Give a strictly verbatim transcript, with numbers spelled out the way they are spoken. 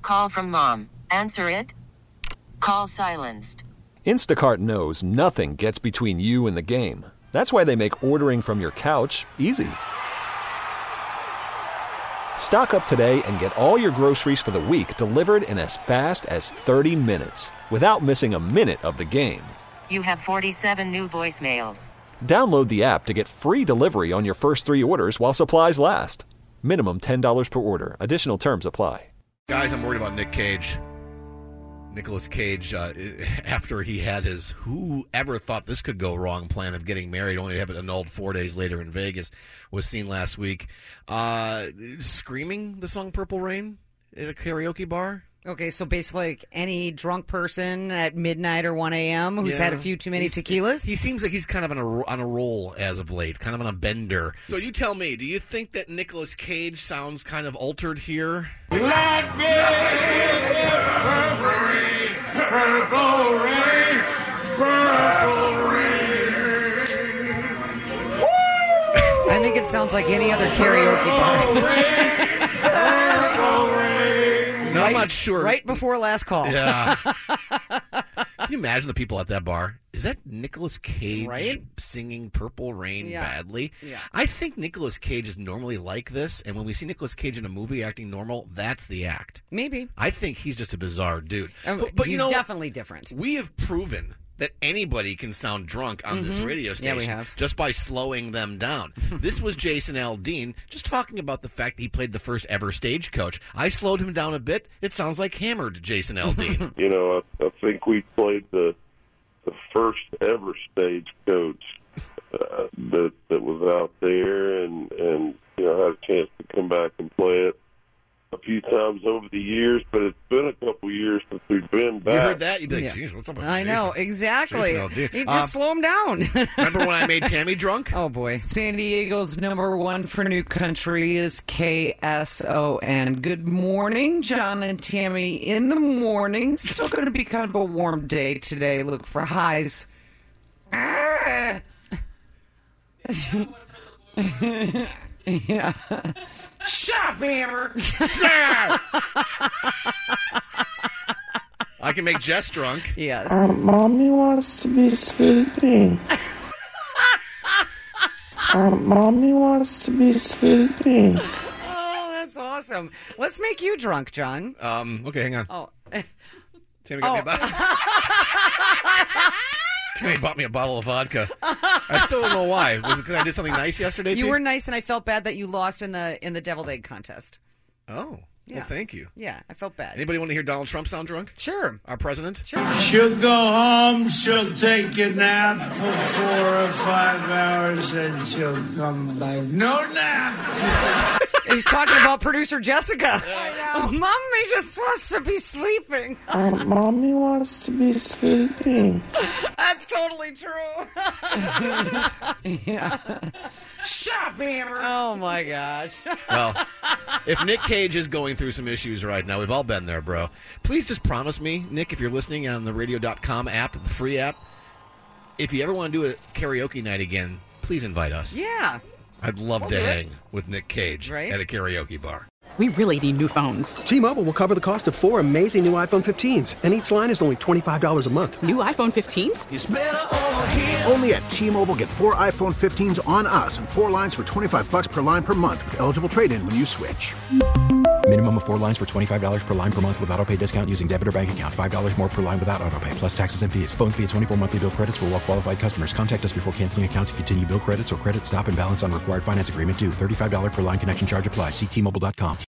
call from mom. Answer it. Call silenced. Instacart knows nothing gets between you and the game. That's why they make ordering from your couch easy. Stock up today and get all your groceries for the week delivered in as fast as thirty minutes without missing a minute of the game. You have forty-seven new voicemails. Download the app to get free delivery on your first three orders while supplies last. Minimum ten dollars per order. Additional terms apply. Guys, I'm worried about Nick Cage. Nicolas Cage, uh, after he had his who ever thought this could go wrong plan of getting married, only to have it annulled four days later in Vegas, was seen last week. Uh, screaming the song Purple Rain at a karaoke bar. Okay, so basically like any drunk person at midnight or one a.m. who's Yeah. had a few too many He's- tequilas? He seems like he's kind of on a, on a roll as of late, kind of on a bender. So you tell me, do you think that Nicolas Cage sounds kind of altered here? Like me, purple rain, purple rain, purple rain. I think it sounds like any other karaoke bar. Purple rain. No, right, I'm not sure. Right before last call. Yeah. Can you imagine the people at that bar? Is that Nicolas Cage Right? singing Purple Rain Yeah. badly? Yeah. I think Nicolas Cage is normally like this, and when we see Nicolas Cage in a movie acting normal, that's the act. Maybe. I think he's just a bizarre dude. Um, but, but he's you know, definitely different. we have proven that anybody can sound drunk on this radio Yeah, station we have. just by slowing them down. This was Jason Aldean just talking about the fact that he played the first ever Stagecoach. I slowed him down a bit. It sounds like hammered Jason Aldean. You know, I, I think we played the the first ever Stagecoach uh, that that was out there, and and you know had a chance to come back and play it a few times over the years. But it's been a couple years since we've been back. You heard that? You'd be like, Yeah. "Geez, what's up with I Jason?" know, exactly. Jason Aldean. You just Um, slow him down. Remember when I made Tammy drunk? Oh, boy. San Diego's number one for new country is K S O N. Good morning, John and Tammy. In the morning, still going to be kind of a warm day today. Look for highs. Ah. Yeah. Shut up, Hammer. I can make Jess drunk. Yes. Um, Mommy wants to be sleeping. um, Mommy wants to be sleeping. Oh, that's awesome. Let's make you drunk, John. Um, okay, hang on. Oh. Tammy got me a Oh. bottle. Tammy bought me a bottle of vodka. I still don't know why. Was it because I did something nice yesterday, You too? were nice, and I felt bad that you lost in the in the deviled egg contest. Oh, Yeah. well, thank you. Yeah, I felt bad. Anybody want to hear Donald Trump sound drunk? Sure. Our president? Sure. She'll go home, she'll take a nap for four or five hours, and she'll come back. No nap! He's talking about producer Jessica. Mommy just wants to be sleeping. Um, Mommy wants to be sleeping. That's totally true. Yeah. Shut up, Hammer. Oh, my gosh. Well, if Nick Cage is going through some issues right now, we've all been there, bro. Please just promise me, Nick, if you're listening on the radio dot com app, the free app, if you ever want to do a karaoke night again, please invite us. Yeah. I'd love We'll to do it. hang with Nick Cage Right? at a karaoke bar. We really need new phones. T-Mobile will cover the cost of four amazing new iPhone fifteens, and each line is only twenty-five dollars a month. New iPhone fifteens? It's better over here. Only at T-Mobile, get four iPhone fifteens on us and four lines for twenty-five bucks per line per month with eligible trade-in when you switch. Minimum of four lines for twenty-five dollars per line per month with autopay discount using debit or bank account. five dollars more per line without autopay, plus taxes and fees. Phone fee at twenty-four monthly bill credits for well-qualified customers. Contact us before canceling account to continue bill credits or credit stop and balance on required finance agreement due. thirty-five dollars per line connection charge applies. See T Mobile dot com.